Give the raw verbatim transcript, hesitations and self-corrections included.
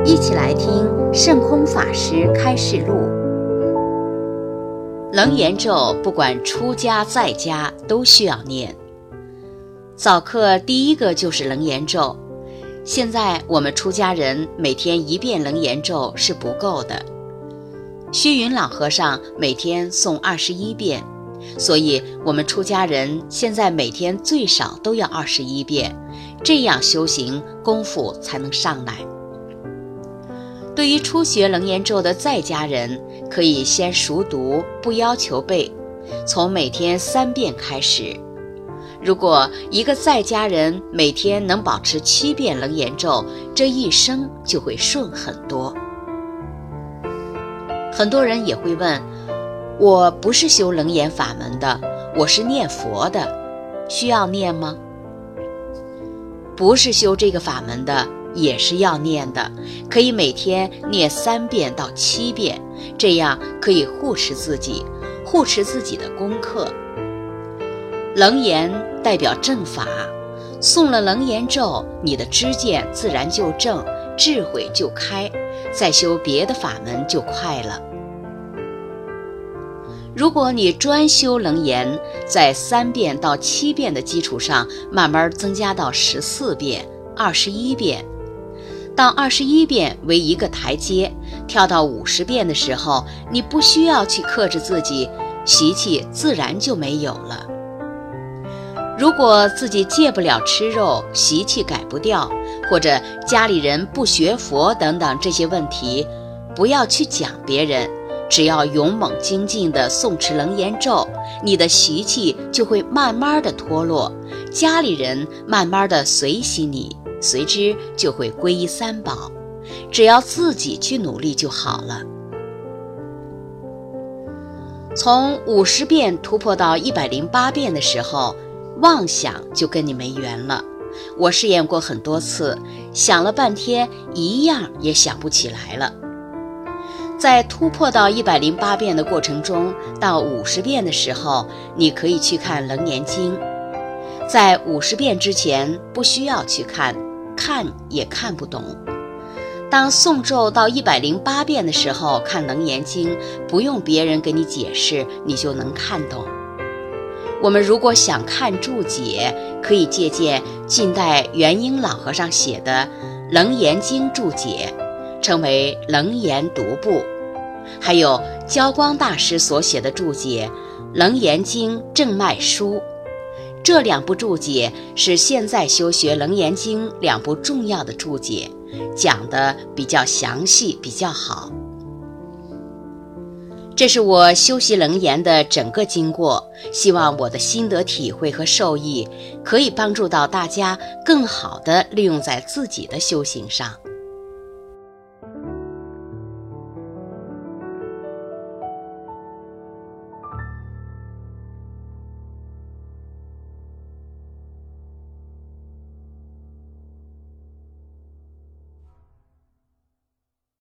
一起来听圣空法师开示录。楞严咒不管出家在家都需要念。早课第一个就是楞严咒，现在我们出家人每天一遍楞严咒是不够的。虚云老和尚每天诵二十一遍，所以我们出家人现在每天最少都要二十一遍，这样修行功夫才能上来。对于初学楞严咒的在家人，可以先熟读，不要求背，从每天三遍开始。如果一个在家人每天能保持七遍楞严咒，这一生就会顺很多。很多人也会问，我不是修楞严法门的，我是念佛的，需要念吗？不是修这个法门的也是要念的，可以每天念三遍到七遍，这样可以护持自己，护持自己的功课。楞严代表正法，诵了楞严咒，你的知见自然就正，智慧就开，再修别的法门就快了。如果你专修楞严，在三遍到七遍的基础上，慢慢增加到十四遍、二十一遍，到二十一遍为一个台阶，跳到五十遍的时候，你不需要去克制自己，习气自然就没有了。如果自己戒不了吃肉，习气改不掉，或者家里人不学佛等等这些问题，不要去讲别人，只要勇猛精进地诵持楞严咒，你的习气就会慢慢地脱落，家里人慢慢地随喜你，随之就会皈依三宝，只要自己去努力就好了。从五十遍突破到一百零八遍的时候，妄想就跟你没缘了。我试验过很多次，想了半天一样也想不起来了。在突破到一百零八遍的过程中，到五十遍的时候，你可以去看楞严经。在五十遍之前不需要去看，看也看不懂。当诵咒到一百零八遍的时候，看楞严经，不用别人给你解释，你就能看懂。我们如果想看注解，可以借鉴近代元英老和尚写的《楞严经》注解，称为《楞严读部》，还有焦光大师所写的注解《楞严经正脉书》。这两部注解是现在修学楞严经两部重要的注解，讲得比较详细，比较好。这是我修习楞严的整个经过，希望我的心得体会和受益可以帮助到大家更好地利用在自己的修行上。